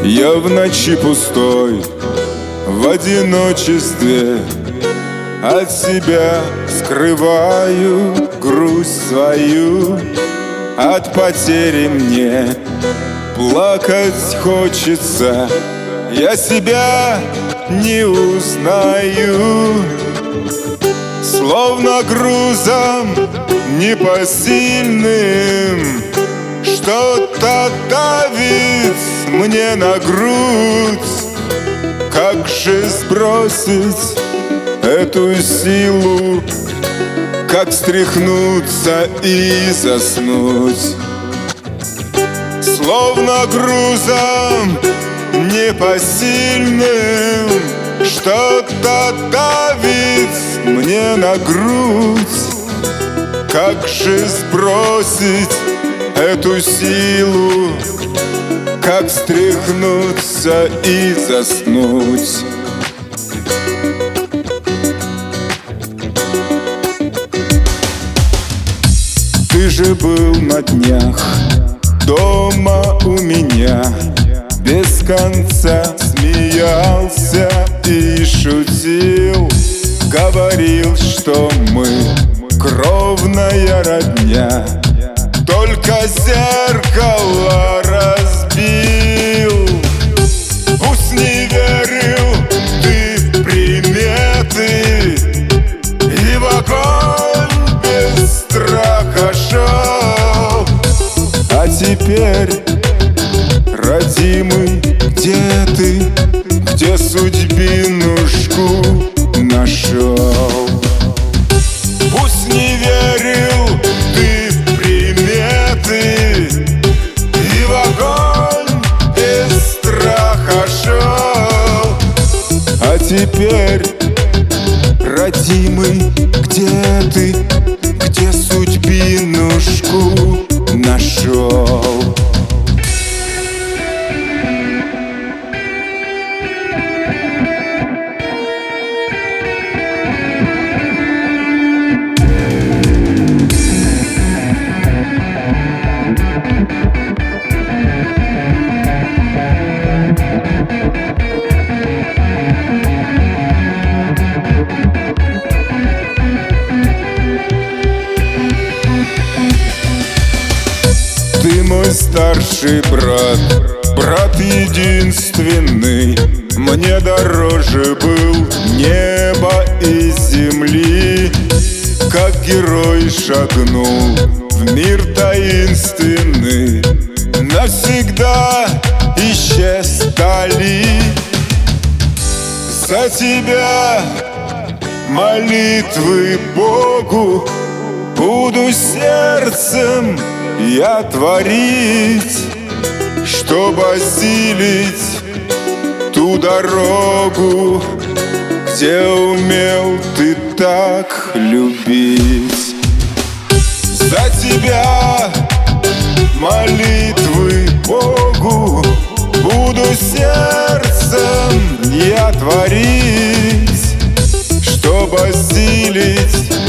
Я в ночи пустой, в одиночестве от себя скрываю грусть свою. От потери мне плакать хочется, я себя не узнаю. Словно грузом непосильным что-то давит мне на грудь. Как же сбросить эту силу, как встряхнуться и заснуть? Словно грузом непосильным что-то давит мне на грудь. Как же сбросить эту силу, как встряхнуться и заснуть? Ты же был на днях дома у меня, без конца смеялся и шутил, говорил, что мы кровная родня, только зеркало разбил. Пусть не верил ты в приметы и в огонь без страха шел. А теперь, родимый, где ты, где судьбинушку нашел? Пусть не верил ты в приметы и в огонь без страха шел. А теперь, родимый, где ты, где судьбинушку нашел? Ты мой старший брат, брат единственный. Мне дороже был неба и земли. Как герой шагнул в мир таинственный, навсегда исчез вдали. За тебя молитвы Богу буду сердцем я творить, чтобы осилить ту дорогу, где умел ты так любить. За тебя молитвы Богу буду сердцем я творить, чтобы осилить